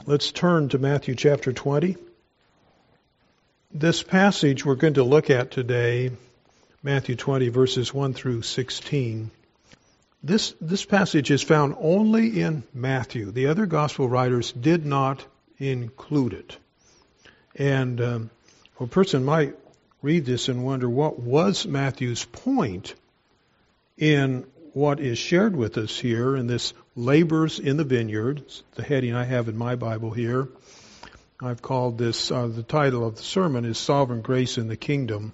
Let's turn to Matthew chapter 20. This passage we're going to look at today, Matthew 20, verses 1 through 16. This passage is found only in Matthew. The other gospel writers did not include it. And a person might read this and wonder, what was Matthew's point in what is shared with us here in this labors in the vineyard? It's the heading I have in my Bible here. I've called this, the title of the sermon is Sovereign Grace in the Kingdom.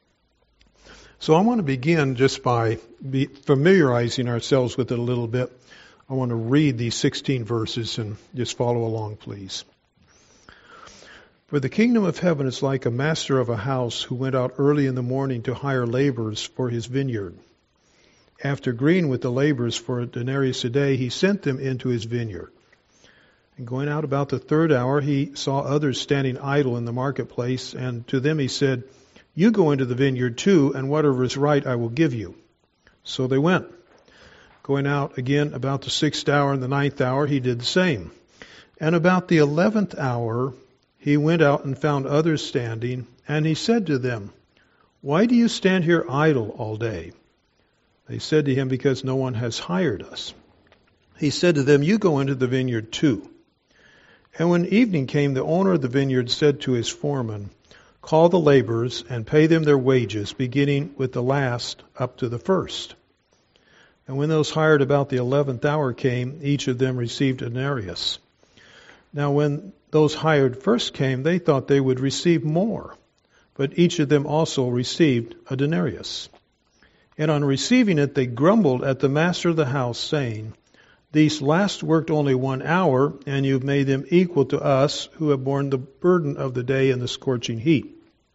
So I want to begin just by familiarizing ourselves with it a little bit. I want to read these 16 verses and just follow along, please. For the kingdom of heaven is like a master of a house who went out early in the morning to hire laborers for his vineyard. After agreeing with the laborers for a denarius a day, he sent them into his vineyard. And going out about the third hour, he saw others standing idle in the marketplace, and to them he said, "You go into the vineyard too, and whatever is right I will give you." So they went. Going out again about the 6th hour and the 9th hour, he did the same. And about the 11th hour, he went out and found others standing, and he said to them, "Why do you stand here idle all day?" They said to him, "Because no one has hired us." He said to them, "You go into the vineyard too." And when evening came, the owner of the vineyard said to his foreman, "Call the laborers and pay them their wages, beginning with the last up to the first." And when those hired about the 11th hour came, each of them received a denarius. Now when those hired first came, they thought they would receive more, but each of them also received a denarius. And on receiving it, they grumbled at the master of the house, saying, "These last worked only 1 hour, and you've made them equal to us, who have borne the burden of the day and the scorching heat."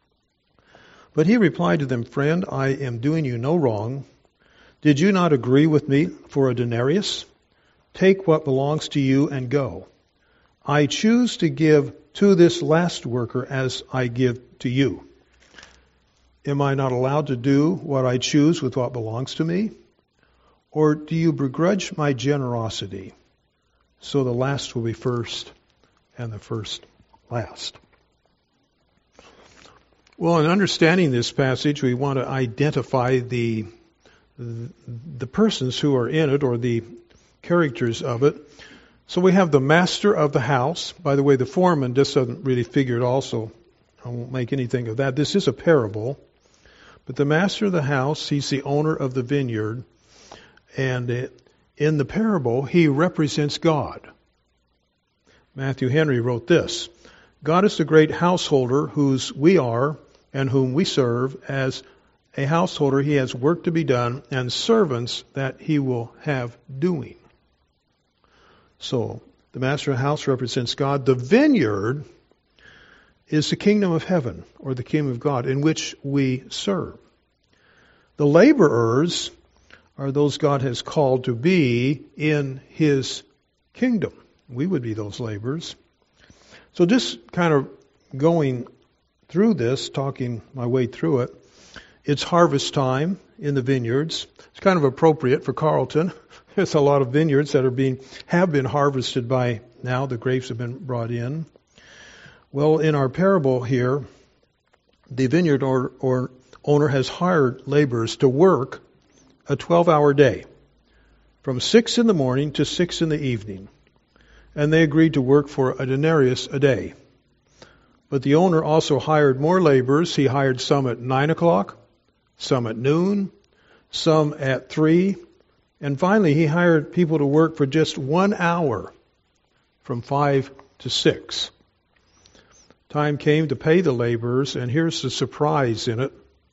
But he replied to them, "Friend, I am doing you no wrong. Did you not agree with me for a denarius? Take what belongs to you and go. I choose to give to this last worker as I give to you. Am I not allowed to do what I choose with what belongs to me? Or do you begrudge my generosity? So the last will be first, and the first last." Well, in understanding this passage, we want to identify the persons who are in it, or the characters of it. So we have the master of the house. By the way, the foreman just doesn't really figure it also. I won't make anything of that. This is a parable. But the master of the house, he's the owner of the vineyard. And in the parable, he represents God. Matthew Henry wrote this: "God is the great householder whose we are and whom we serve. As a householder, he has work to be done and servants that he will have doing." So, the master of the house represents God. The vineyard is the kingdom of heaven, or the kingdom of God, in which we serve. The laborers are those God has called to be in His kingdom. We would be those laborers. So just kind of going through this, talking my way through it, it's harvest time in the vineyards. It's kind of appropriate for Carlton. There's a lot of vineyards that have been harvested by now. The grapes have been brought in. Well, in our parable here, the vineyard or owner has hired laborers to work a 12-hour day, from 6 in the morning to 6 in the evening. And they agreed to work for a denarius a day. But the owner also hired more laborers. He hired some at 9 o'clock, some at noon, some at 3. And finally, he hired people to work for just 1 hour, from 5 to 6. Time came to pay the laborers, and here's the surprise in it.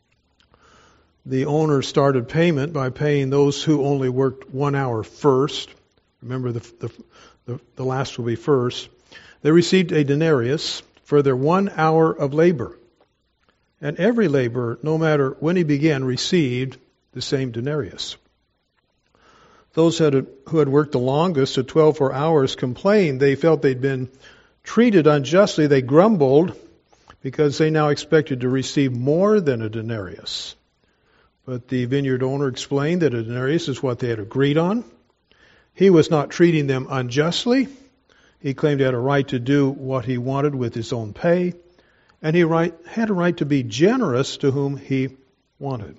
The owner started payment by paying those who only worked 1 hour first. Remember, the last will be first. They received a denarius for their 1 hour of labor. And every laborer, no matter when he began, received the same denarius. Those who had worked the longest at 12 hours complained. They felt they'd been treated unjustly. They grumbled because they now expected to receive more than a denarius. But the vineyard owner explained that a denarius is what they had agreed on. He was not treating them unjustly. He claimed he had a right to do what he wanted with his own pay, and he had a right to be generous to whom he wanted.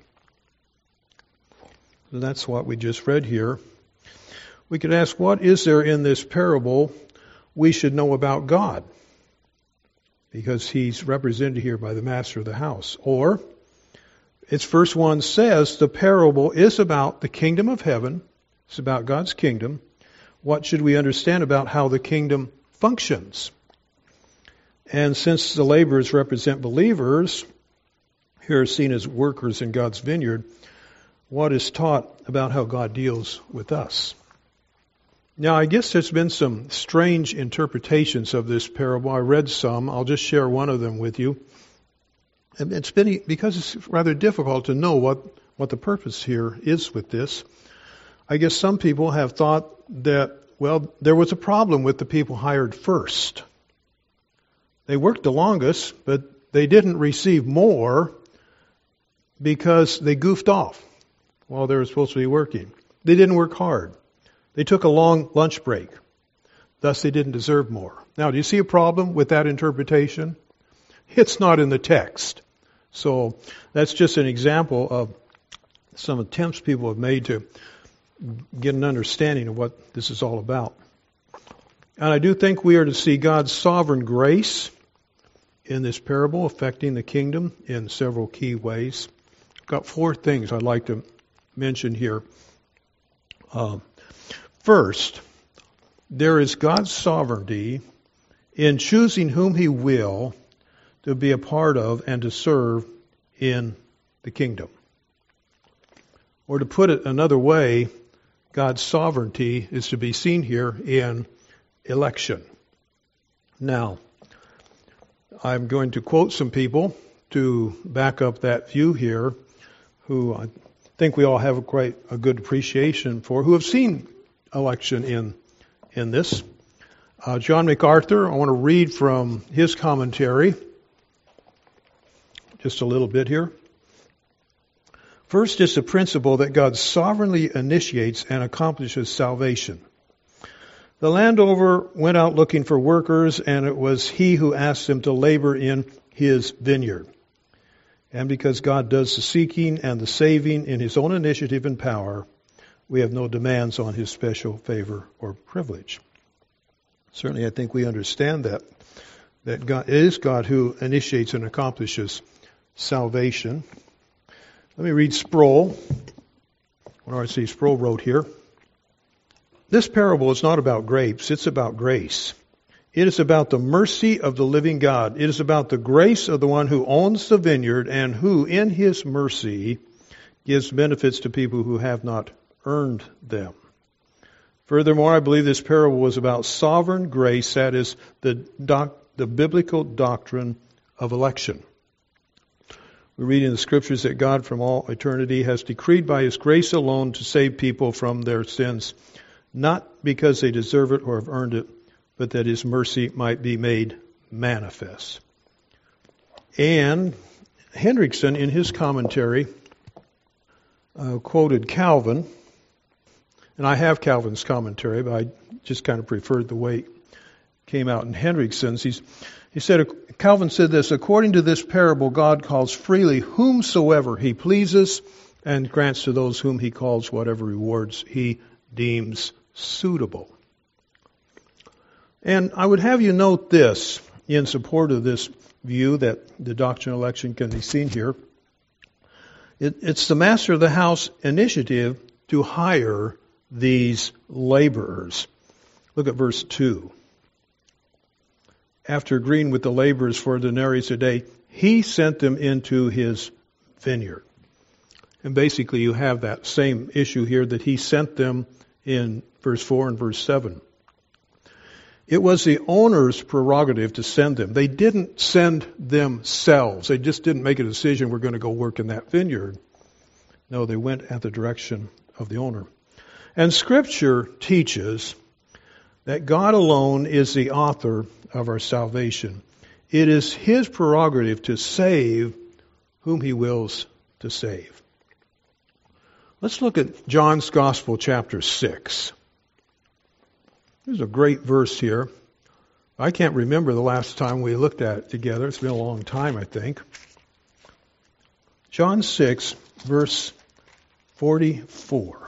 And that's what we just read here. We could ask, what is there in this parable we should know about God? Because he's represented here by the master of the house. Or, its verse 1 says the parable is about the kingdom of heaven. It's about God's kingdom. What should we understand about how the kingdom functions? And since the laborers represent believers, here seen as workers in God's vineyard, what is taught about how God deals with us? Now, I guess there's been some strange interpretations of this parable. I read some. I'll just share one of them with you. And it's been because it's rather difficult to know what the purpose here is with this. I guess some people have thought that, well, there was a problem with the people hired first. They worked the longest, but they didn't receive more because they goofed off while they were supposed to be working. They didn't work hard. They took a long lunch break. Thus, they didn't deserve more. Now, do you see a problem with that interpretation? It's not in the text. So that's just an example of some attempts people have made to get an understanding of what this is all about. And I do think we are to see God's sovereign grace in this parable affecting the kingdom in several key ways. I've got 4 things I'd like to mention here. First, there is God's sovereignty in choosing whom He will to be a part of and to serve in the kingdom. Or to put it another way, God's sovereignty is to be seen here in election. Now, I'm going to quote some people to back up that view here, who I think we all have quite a good appreciation for, who have seen election in this. John MacArthur, I want to read from his commentary just a little bit here. First is the principle that God sovereignly initiates and accomplishes salvation. The landowner went out looking for workers, and it was he who asked them to labor in his vineyard. And because God does the seeking and the saving in His own initiative and power, we have no demands on His special favor or privilege. Certainly, I think we understand that God, it is God who initiates and accomplishes salvation. Let me read Sproul. What R.C. Sproul wrote here. This parable is not about grapes, it's about grace. It is about the mercy of the living God. It is about the grace of the one who owns the vineyard and who, in His mercy, gives benefits to people who have not earned them. Furthermore, I believe this parable was about sovereign grace, that is, the biblical doctrine of election. We read in the Scriptures that God from all eternity has decreed by His grace alone to save people from their sins, not because they deserve it or have earned it, but that His mercy might be made manifest. And Hendrickson, in his commentary, quoted Calvin, and I have Calvin's commentary, but I just kind of preferred the way it came out in Hendrickson's. He said, Calvin said this, according to this parable, God calls freely whomsoever He pleases and grants to those whom He calls whatever rewards He deems suitable. And I would have you note this in support of this view that the doctrine of election can be seen here. It's the master of the house initiative to hire these laborers. Look at verse 2. After agreeing with the laborers for a denarius a day, He sent them into His vineyard. And basically you have that same issue here that He sent them in verse 4 and verse 7. It was the owner's prerogative to send them. They didn't send themselves. They just didn't make a decision, we're going to go work in that vineyard. No, they went at the direction of the owner. And Scripture teaches that God alone is the author of our salvation. It is His prerogative to save whom He wills to save. Let's look at John's Gospel, chapter 6. There's a great verse here. I can't remember the last time we looked at it together. It's been a long time, I think. John 6, verse 44.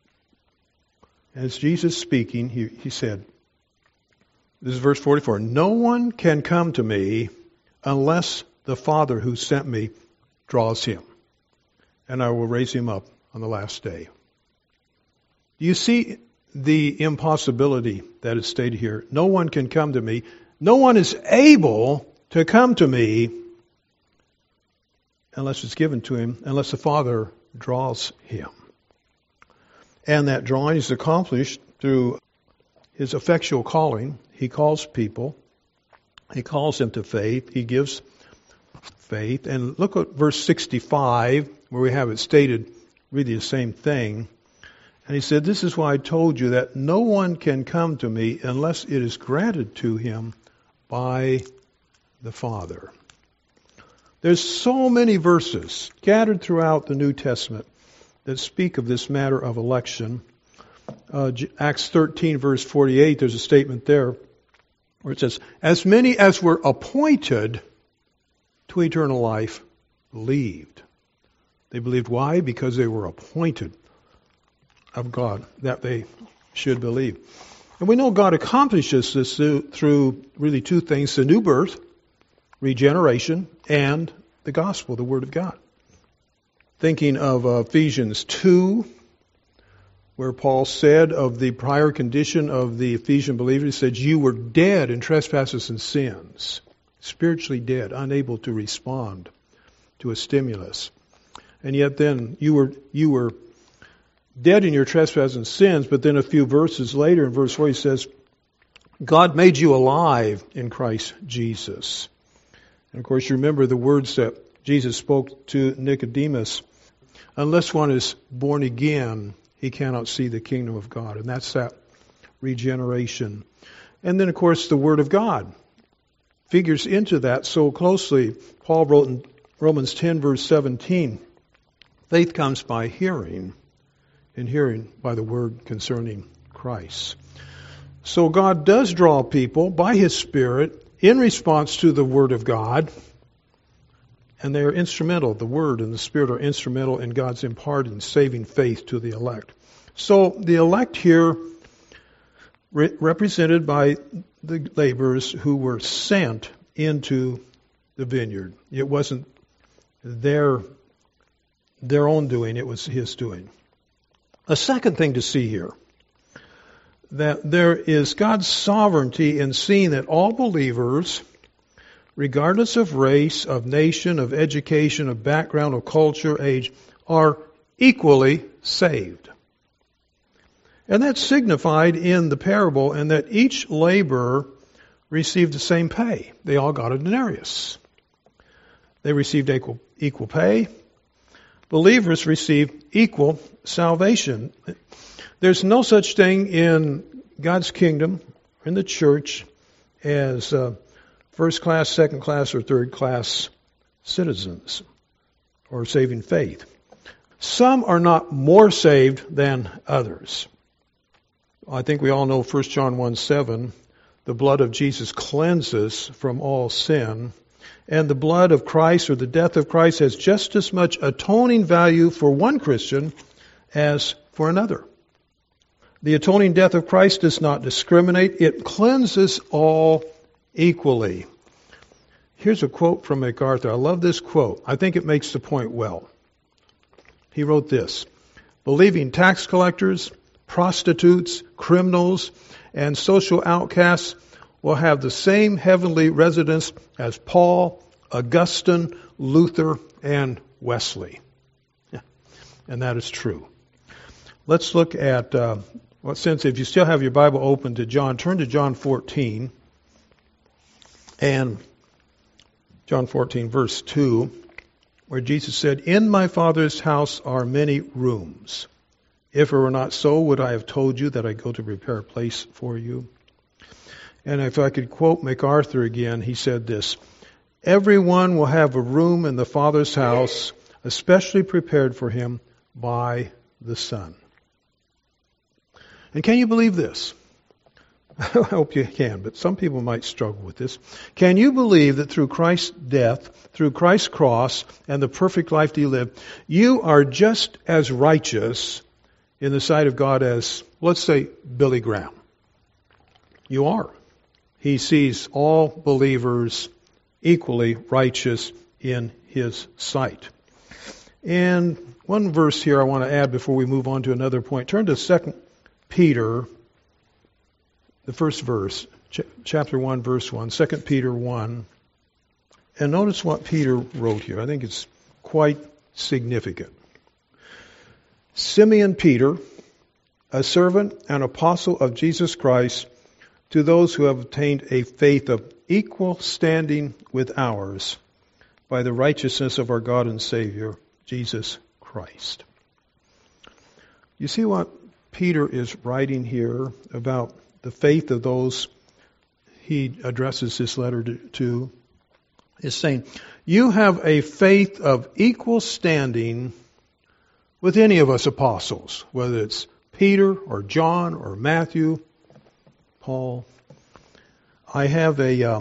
As Jesus speaking, he said, this is verse 44, "No one can come to me unless the Father who sent me draws him, and I will raise him up on the last day." Do you see the impossibility that is stated here? No one can come to me. No one is able to come to me unless it's given to him, unless the Father draws him. And that drawing is accomplished through his effectual calling. He calls people. He calls them to faith. He gives faith. And look at verse 65, where we have it stated really the same thing. And he said, "This is why I told you that no one can come to me unless it is granted to him by the Father." There's so many verses scattered throughout the New Testament that speak of this matter of election. Acts 13, verse 48, there's a statement there where it says, "As many as were appointed to eternal life believed." They believed. Why? Because they were appointed of God that they should believe. And we know God accomplishes this through really two things: the new birth, regeneration, and the gospel, the Word of God. Thinking of Ephesians 2, where Paul said of the prior condition of the Ephesian believers, he said, "You were dead in trespasses and sins," spiritually dead, unable to respond to a stimulus. And yet then you were dead in your trespasses and sins, but then a few verses later in verse 4 he says, "God made you alive in Christ Jesus." And of course you remember the words that Jesus spoke to Nicodemus, "Unless one is born again, he cannot see the kingdom of God." And that's that regeneration. And then of course the Word of God figures into that so closely. Paul wrote in Romans 10 verse 17, "Faith comes by hearing, and hearing by the word concerning Christ." So God does draw people by His Spirit in response to the Word of God, and they are instrumental. The Word and the Spirit are instrumental in God's imparting saving faith to the elect. So the elect here, represented by the laborers who were sent into the vineyard. It wasn't their own doing, it was His doing. A second thing to see here, that there is God's sovereignty in seeing that all believers, regardless of race, of nation, of education, of background, of culture, age, are equally saved. And that's signified in the parable, and that each laborer received the same pay. They all got a denarius. They received equal pay. Believers receive equal salvation. There's no such thing in God's kingdom, in the church, as first class, second class, or third class citizens or saving faith. Some are not more saved than others. I think we all know 1 John 1:7, the blood of Jesus cleanses from all sin. And the blood of Christ, or the death of Christ, has just as much atoning value for one Christian as for another. The atoning death of Christ does not discriminate. It cleanses all equally. Here's a quote from MacArthur. I love this quote. I think it makes the point well. He wrote this: "Believing tax collectors, prostitutes, criminals, and social outcasts will have the same heavenly residence as Paul, Augustine, Luther, and Wesley." And that is true. Let's look at, since if you still have your Bible open to John, turn to John 14. And John 14, verse 2, where Jesus said, "In my Father's house are many rooms. If it were not so, would I have told you that I go to prepare a place for you?" And if I could quote MacArthur again, he said this: "Everyone will have a room in the Father's house, especially prepared for him by the Son." And can you believe this? I hope you can, but some people might struggle with this. Can you believe that through Christ's death, through Christ's cross, and the perfect life that He lived, you are just as righteous in the sight of God as, let's say, Billy Graham? You are. He sees all believers equally righteous in His sight. And one verse here I want to add before we move on to another point. Turn to 2 Peter, the first verse, chapter 1, verse 1, 2 Peter 1. And notice what Peter wrote here. I think it's quite significant. Simeon Peter, a servant and apostle of Jesus Christ, to those who have obtained a faith of equal standing with ours by the righteousness of our God and Savior, Jesus Christ. You see what Peter is writing here about the faith of those he addresses this letter to? Is saying, you have a faith of equal standing with any of us apostles, whether it's Peter or John or Matthew, Paul. I have a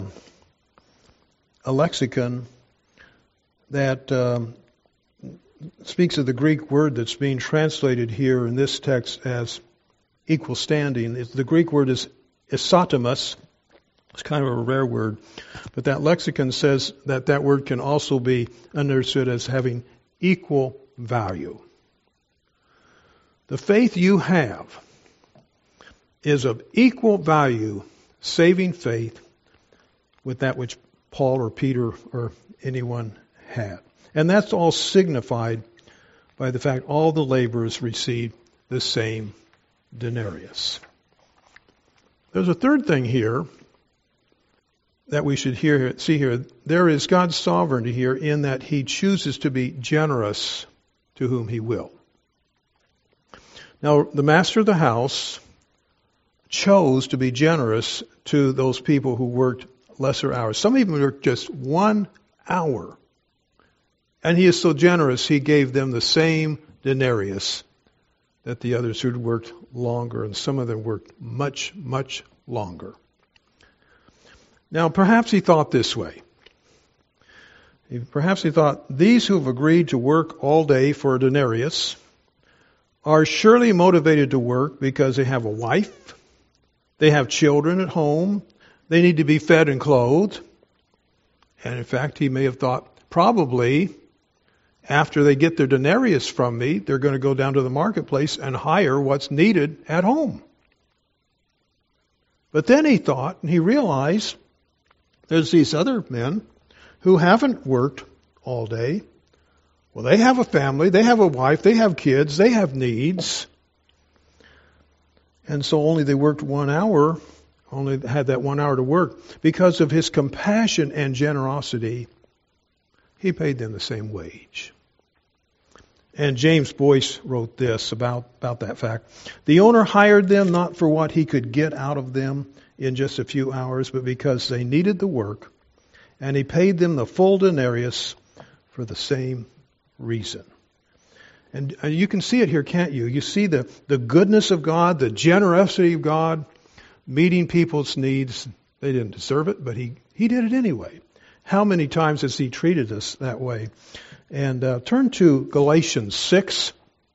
lexicon that speaks of the Greek word that's being translated here in this text as equal standing. The Greek word is isotomos. It's kind of a rare word, but that lexicon says that that word can also be understood as having equal value. The faith you have is of equal value, saving faith, with that which Paul or Peter or anyone had. And that's all signified by the fact all the laborers received the same denarius. There's a third thing here that we should see here. There is God's sovereignty here in that He chooses to be generous to whom He will. Now, the master of the house chose to be generous to those people who worked lesser hours. Some even worked just 1 hour. And He is so generous, He gave them the same denarius that the others who'd worked longer, and some of them worked much, much longer. Now, perhaps He thought this way. Perhaps He thought, these who have agreed to work all day for a denarius are surely motivated to work because they have a wife, they have children at home, they need to be fed and clothed. And in fact, He may have thought, probably, after they get their denarius from me, they're going to go down to the marketplace and hire what's needed at home. But then He thought, and He realized, there's these other men who haven't worked all day. Well, they have a family, they have a wife, they have kids, they have needs. And so only they worked 1 hour, only had that 1 hour to work. Because of His compassion and generosity, He paid them the same wage. And James Boyce wrote this about that fact. The owner hired them not for what he could get out of them in just a few hours, but because they needed the work, and He paid them the full denarius for the same reason. And you can see it here, can't you? You see the goodness of God, the generosity of God, meeting people's needs. They didn't deserve it, but He did it anyway. How many times has He treated us that way? And turn to Galatians 6,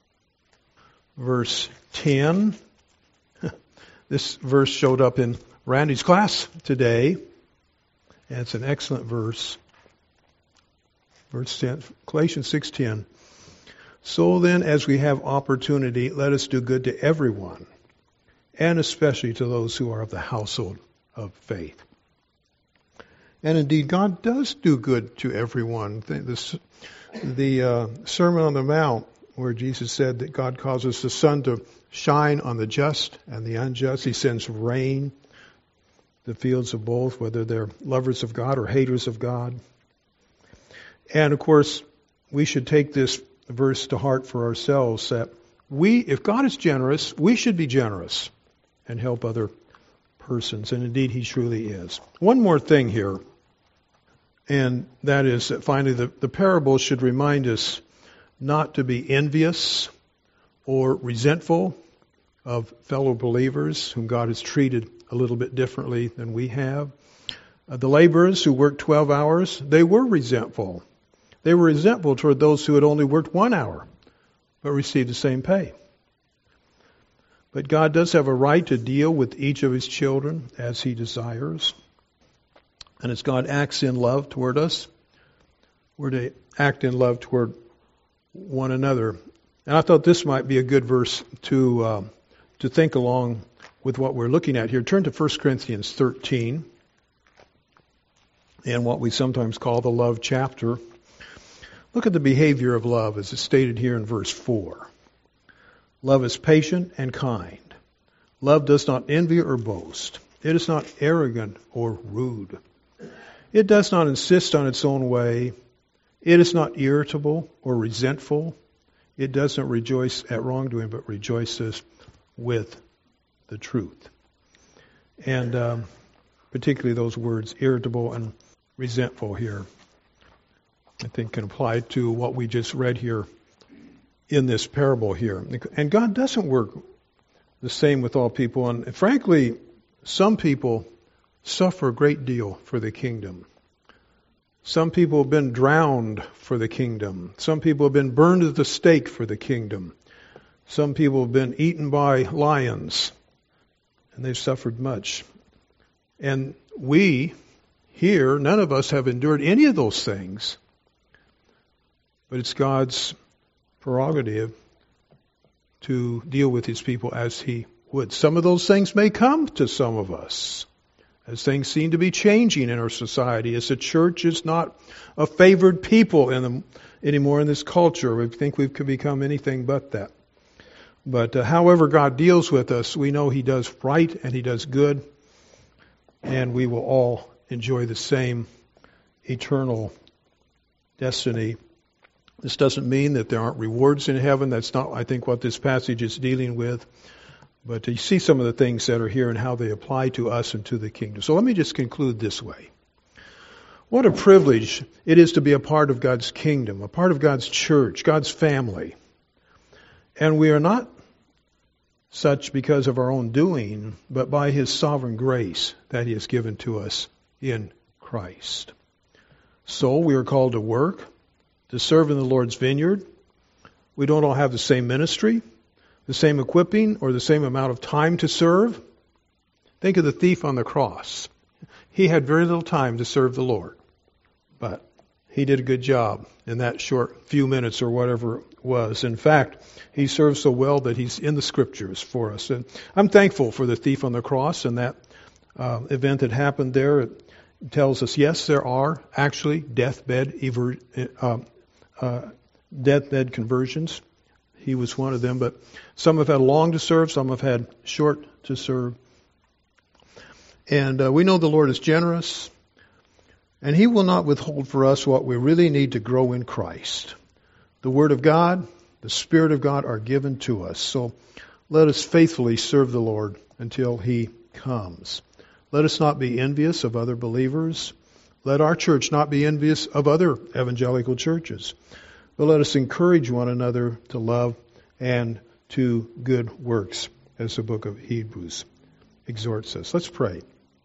verse 10. This verse showed up in Randy's class today, and it's an excellent verse. Verse 10, Galatians 6:10. So then, as we have opportunity, let us do good to everyone, and especially to those who are of the household of faith. And indeed, God does do good to everyone. The Sermon on the Mount, where Jesus said that God causes the sun to shine on the just and the unjust. He sends rain, the fields of both, whether they're lovers of God or haters of God. And of course, we should take this verse to heart for ourselves, that if God is generous, we should be generous and help other persons. And indeed, He truly is. One more thing here, and that is that finally the parable should remind us not to be envious or resentful of fellow believers whom God has treated a little bit differently than we have. The laborers who worked 12 hours, they were resentful. They were resentful toward those who had only worked 1 hour, but received the same pay. But God does have a right to deal with each of His children as He desires. And as God acts in love toward us, we're to act in love toward one another. And I thought this might be a good verse to think along with what we're looking at here. Turn to 1 Corinthians 13, and what we sometimes call the love chapter. Look at the behavior of love as it's stated here in verse 4. Love is patient and kind. Love does not envy or boast. It is not arrogant or rude. It does not insist on its own way. It is not irritable or resentful. It doesn't rejoice at wrongdoing, but rejoices with the truth. And particularly those words, irritable and resentful here, I think can apply to what we just read here in this parable here. And God doesn't work the same with all people. And frankly, some people suffer a great deal for the kingdom. Some people have been drowned for the kingdom. Some people have been burned at the stake for the kingdom. Some people have been eaten by lions, and they've suffered much. And we here, none of us have endured any of those things. But it's God's prerogative to deal with His people as He would. Some of those things may come to some of us, as things seem to be changing in our society, as the church is not a favored people anymore in this culture. We think we've become anything but that. But however God deals with us, we know He does right and He does good, and we will all enjoy the same eternal destiny. This doesn't mean that there aren't rewards in heaven. That's not, I think, what this passage is dealing with. But you see some of the things that are here and how they apply to us and to the kingdom. So let me just conclude this way. What a privilege it is to be a part of God's kingdom, a part of God's church, God's family. And we are not such because of our own doing, but by His sovereign grace that He has given to us in Christ. So we are called to work, to serve in the Lord's vineyard. We don't all have the same ministry, the same equipping, or the same amount of time to serve. Think of the thief on the cross. He had very little time to serve the Lord, but he did a good job in that short few minutes or whatever it was. In fact, he served so well that he's in the Scriptures for us. And I'm thankful for the thief on the cross and that event that happened there. It tells us, yes, there are actually deathbed conversions. He was one of them, but some have had long to serve, some have had short to serve. And we know the Lord is generous, and He will not withhold for us what we really need to grow in Christ. The Word of God, the Spirit of God are given to us. So let us faithfully serve the Lord until He comes. Let us not be envious of other believers. Let our church not be envious of other evangelical churches. But let us encourage one another to love and to good works, as the book of Hebrews exhorts us. Let's pray.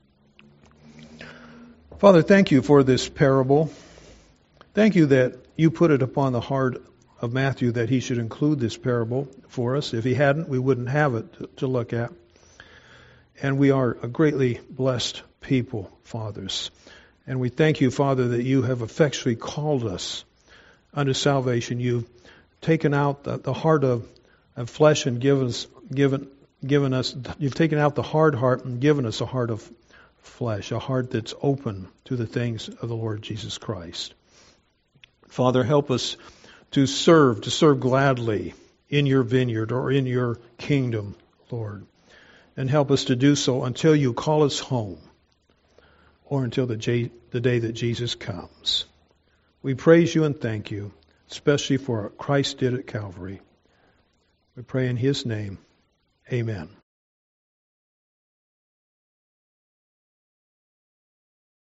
Father, thank You for this parable. Thank You that You put it upon the heart of Matthew that he should include this parable for us. If he hadn't, we wouldn't have it to look at. And we are a greatly blessed people, fathers. And we thank You, Father, that You have effectually called us unto salvation. You've taken out the heart of flesh and given us. You've taken out the hard heart and given us a heart of flesh, a heart that's open to the things of the Lord Jesus Christ. Father, help us to serve gladly in Your vineyard or in Your kingdom, Lord. And help us to do so until You call us home or until the day that Jesus comes. We praise You and thank You, especially for what Christ did at Calvary. We pray in His name. Amen.